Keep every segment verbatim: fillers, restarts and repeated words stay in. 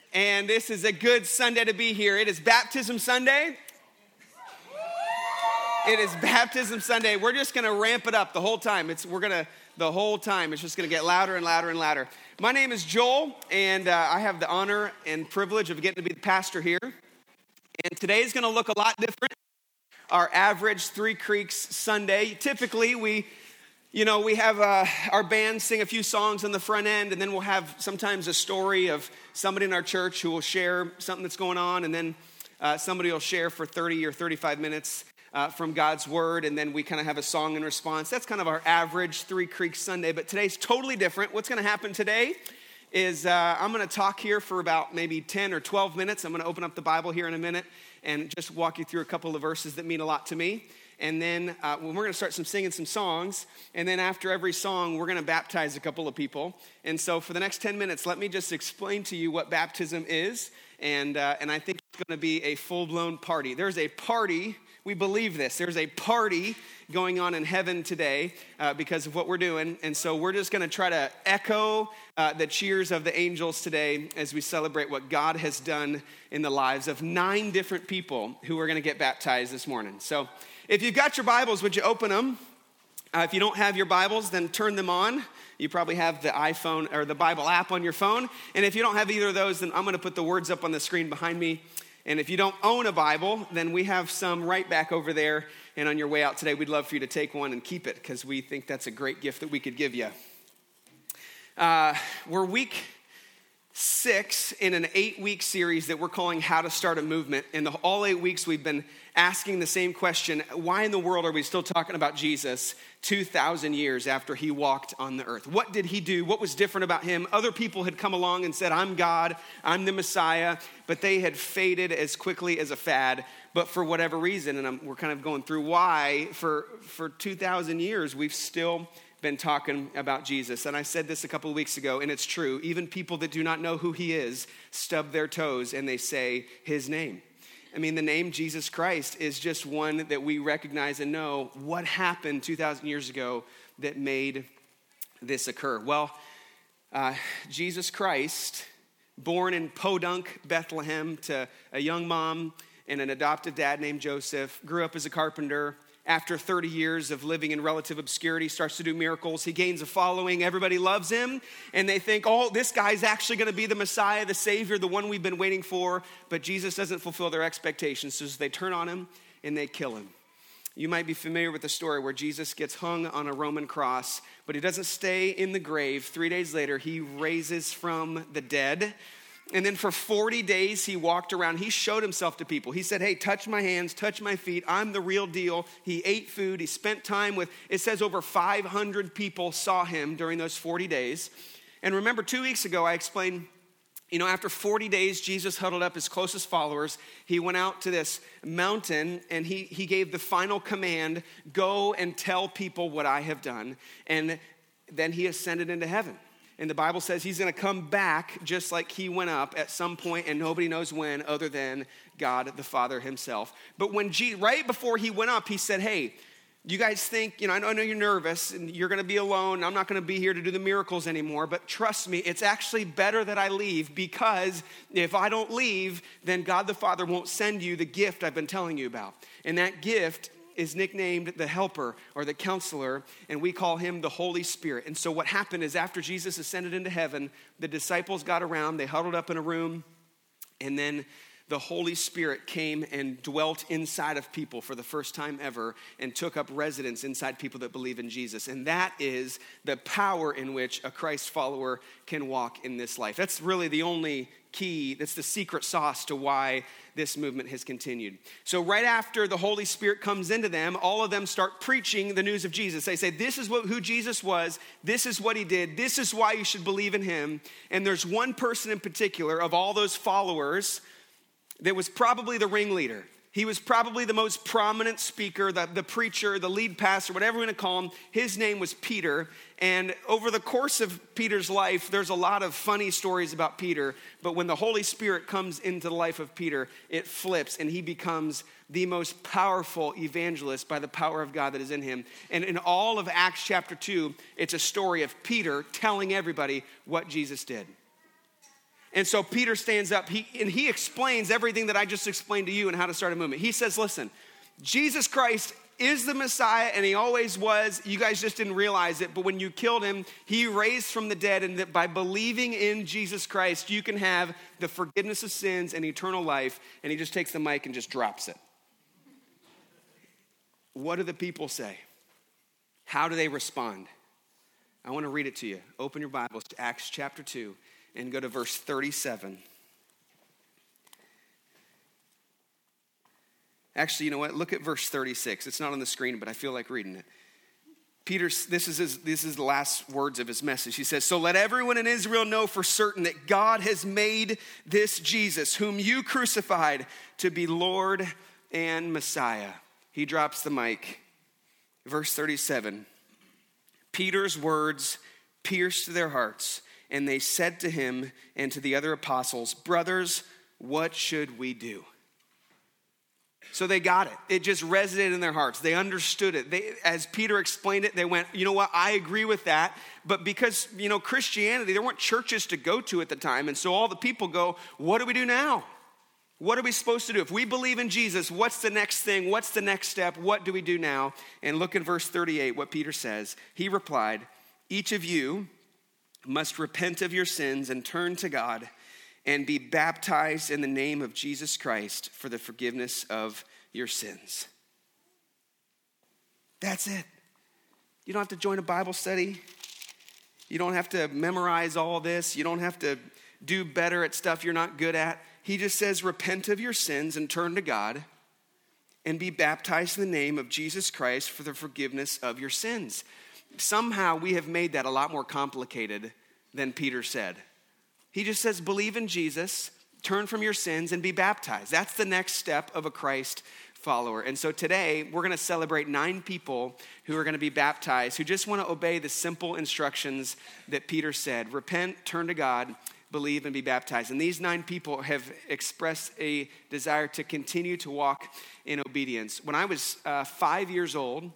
and this is a good Sunday to be here. It is Baptism Sunday. It is Baptism Sunday. We're just going to ramp it up the whole time. It's we're going to the whole time. It's just going to get louder and louder and louder. My name is Joel, and uh, I have the honor and privilege of getting to be the pastor here. And today is going to look a lot different. Our average Three Creeks Sunday. Typically, we, you know, we have uh, our band sing a few songs on the front end, and then we'll have sometimes a story of somebody in our church who will share something that's going on, and then uh, somebody will share for thirty or thirty-five minutes uh, from God's Word, and then we kind of have a song in response. That's kind of our average Three Creeks Sunday, but today's totally different. What's going to happen today is uh, I'm going to talk here for about maybe ten or twelve minutes. I'm going to open up the Bible here in a minute and just walk you through a couple of verses that mean a lot to me. And then uh, we're going to start some singing some songs. And then after every song, we're going to baptize a couple of people. And so for the next ten minutes, let me just explain to you what baptism is. And, uh, and I think it's going to be a full-blown party. There's a party. We believe this. There's a party going on in heaven today uh, because of what we're doing. And so we're just going to try to echo uh, the cheers of the angels today as we celebrate what God has done in the lives of nine different people who are going to get baptized this morning. So if you've got your Bibles, would you open them? Uh, if you don't have your Bibles, then turn them on. You probably have the iPhone or the Bible app on your phone. And if you don't have either of those, then I'm going to put the words up on the screen behind me. And if you don't own a Bible, then we have some right back over there. And on your way out today, we'd love for you to take one and keep it because we think that's a great gift that we could give you. Uh, we're week six in an eight-week series that we're calling How to Start a Movement. And the, all eight weeks we've been asking the same question: why in the world are we still talking about Jesus two thousand years after he walked on the earth? What did he do? What was different about him? Other people had come along and said, I'm God, I'm the Messiah, but they had faded as quickly as a fad. But for whatever reason, and I'm, we're kind of going through why, for, for two thousand years, we've still been talking about Jesus. And I said this a couple of weeks ago, and it's true. Even people that do not know who he is stub their toes and they say his name. I mean, the name Jesus Christ is just one that we recognize and know what happened two thousand years ago that made this occur. Well, uh, Jesus Christ, born in Podunk, Bethlehem, to a young mom and an adoptive dad named Joseph, grew up as a carpenter. After thirty years of living in relative obscurity, starts to do miracles. He gains a following. Everybody loves him. And they think, oh, this guy's actually going to be the Messiah, the Savior, the one we've been waiting for. But Jesus doesn't fulfill their expectations. So they turn on him and they kill him. You might be familiar with the story where Jesus gets hung on a Roman cross, but he doesn't stay in the grave. Three days later, he raises from the dead. And then for forty days, he walked around. He showed himself to people. He said, hey, touch my hands, touch my feet. I'm the real deal. He ate food. He spent time with, it says over five hundred people saw him during those forty days. And remember, two weeks ago, I explained, you know, after forty days, Jesus huddled up his closest followers. He went out to this mountain and he, he gave the final command, go and tell people what I have done. And then he ascended into heaven. And the Bible says he's going to come back just like he went up at some point, and nobody knows when other than God the Father himself. But when G- right before he went up, he said, hey, you guys think, you know, I know you're nervous and you're going to be alone. I'm not going to be here to do the miracles anymore, but trust me, it's actually better that I leave, because if I don't leave, then God the Father won't send you the gift I've been telling you about. And that gift is nicknamed the Helper or the Counselor, and we call him the Holy Spirit. And so what happened is, after Jesus ascended into heaven, the disciples got around, they huddled up in a room, and then the Holy Spirit came and dwelt inside of people for the first time ever and took up residence inside people that believe in Jesus. And that is the power in which a Christ follower can walk in this life. That's really the only key, that's the secret sauce to why this movement has continued. So right after the Holy Spirit comes into them, all of them start preaching the news of Jesus. They say, this is what, who Jesus was, this is what he did, this is why you should believe in him. And there's one person in particular of all those followers that was probably the ringleader. He was probably the most prominent speaker, the, the preacher, the lead pastor, whatever we're going to call him. His name was Peter. And over the course of Peter's life, there's a lot of funny stories about Peter. But when the Holy Spirit comes into the life of Peter, it flips and he becomes the most powerful evangelist by the power of God that is in him. And in all of Acts chapter two, it's a story of Peter telling everybody what Jesus did. And so Peter stands up he, and he explains everything that I just explained to you and how to start a movement. He says, listen, Jesus Christ is the Messiah and he always was. You guys just didn't realize it, but when you killed him, he raised from the dead, and that by believing in Jesus Christ, you can have the forgiveness of sins and eternal life. And he just takes the mic and just drops it. What do the people say? How do they respond? I want to read it to you. Open your Bibles to Acts chapter two and go to verse thirty-seven. Actually, you know what? Look at verse thirty-six. It's not on the screen, but I feel like reading it. Peter, this is his, this is the last words of his message. He says, so let everyone in Israel know for certain that God has made this Jesus, whom you crucified, to be Lord and Messiah. He drops the mic. Verse thirty-seven. Peter's words pierced their hearts, and they said to him and to the other apostles, brothers, what should we do? So they got it. It just resonated in their hearts. They understood it. They, as Peter explained it, they went, you know what, I agree with that. But because, you know, Christianity, there weren't churches to go to at the time. And so all the people go, what do we do now? What are we supposed to do? If we believe in Jesus, what's the next thing? What's the next step? What do we do now? And look at verse thirty-eight, what Peter says. He replied, each of you must repent of your sins and turn to God and be baptized in the name of Jesus Christ for the forgiveness of your sins. That's it. You don't have to join a Bible study. You don't have to memorize all this. You don't have to do better at stuff you're not good at. He just says, repent of your sins and turn to God and be baptized in the name of Jesus Christ for the forgiveness of your sins. Somehow we have made that a lot more complicated than Peter said. He just says, believe in Jesus, turn from your sins, and be baptized. That's the next step of a Christ follower. And so today, we're going to celebrate nine people who are going to be baptized, who just want to obey the simple instructions that Peter said. Repent, turn to God, believe, and be baptized. And these nine people have expressed a desire to continue to walk in obedience. When I was uh, five years old,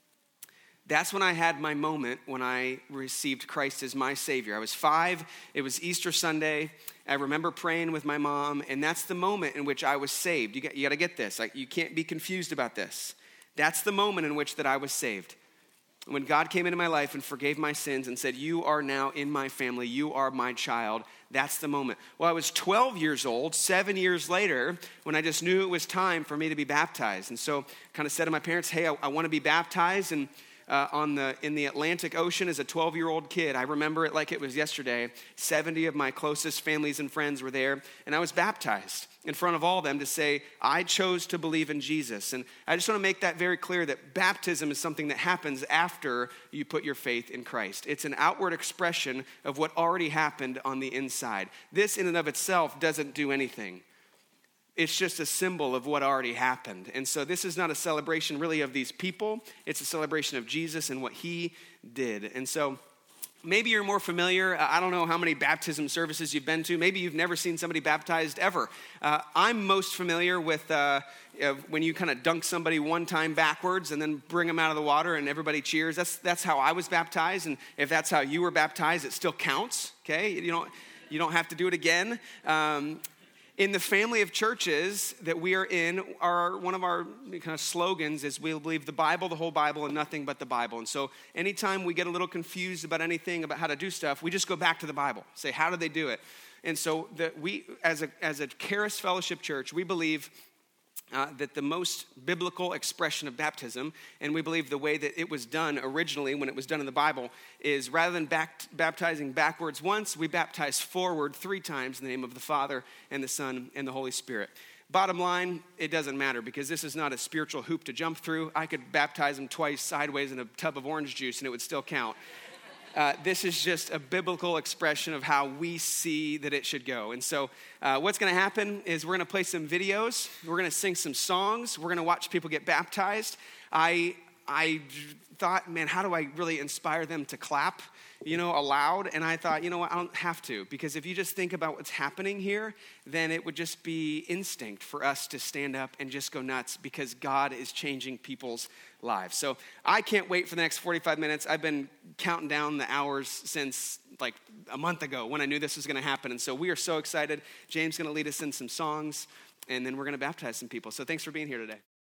that's when I had my moment when I received Christ as my Savior. I was five. It was Easter Sunday. I remember praying with my mom, and that's the moment in which I was saved. You got, you got to get this. Like, you can't be confused about this. That's the moment in which that I was saved. When God came into my life and forgave my sins and said, you are now in my family. You are my child. That's the moment. Well, I was twelve years old, seven years later, when I just knew it was time for me to be baptized. And so I kind of said to my parents, hey, I, I want to be baptized. And Uh, on the in the Atlantic Ocean as a twelve-year-old kid. I remember it like it was yesterday. seventy of my closest families and friends were there, and I was baptized in front of all of them to say, I chose to believe in Jesus. And I just want to make that very clear that baptism is something that happens after you put your faith in Christ. It's an outward expression of what already happened on the inside. This in and of itself doesn't do anything. It's just a symbol of what already happened. And so this is not a celebration really of these people. It's a celebration of Jesus and what he did. And so maybe you're more familiar. I don't know how many baptism services you've been to. Maybe you've never seen somebody baptized ever. Uh, I'm most familiar with uh, uh, when you kind of dunk somebody one time backwards and then bring them out of the water and everybody cheers. That's that's how I was baptized. And if that's how you were baptized, it still counts, okay? You don't, you don't have to do it again. Um, In the family of churches that we are in, our one of our kind of slogans is we believe the Bible, the whole Bible, and nothing but the Bible. And so anytime we get a little confused about anything, about how to do stuff, we just go back to the Bible. Say, how did they do it? And so that we, as a as a Charis Fellowship Church, we believe Uh, that the most biblical expression of baptism, and we believe the way that it was done originally when it was done in the Bible, is rather than back, baptizing backwards once, we baptize forward three times in the name of the Father and the Son and the Holy Spirit. Bottom line, it doesn't matter because this is not a spiritual hoop to jump through. I could baptize them twice sideways in a tub of orange juice and it would still count. Uh, this is just a biblical expression of how we see that it should go. And so uh, what's going to happen is we're going to play some videos. We're going to sing some songs. We're going to watch people get baptized. I I thought, man, how do I really inspire them to clap you know, aloud. And I thought, you know what, I don't have to. Because if you just think about what's happening here, then it would just be instinct for us to stand up and just go nuts because God is changing people's lives. So I can't wait for the next forty-five minutes. I've been counting down the hours since like a month ago when I knew this was going to happen. And so we are so excited. James is going to lead us in some songs, and then we're going to baptize some people. So thanks for being here today.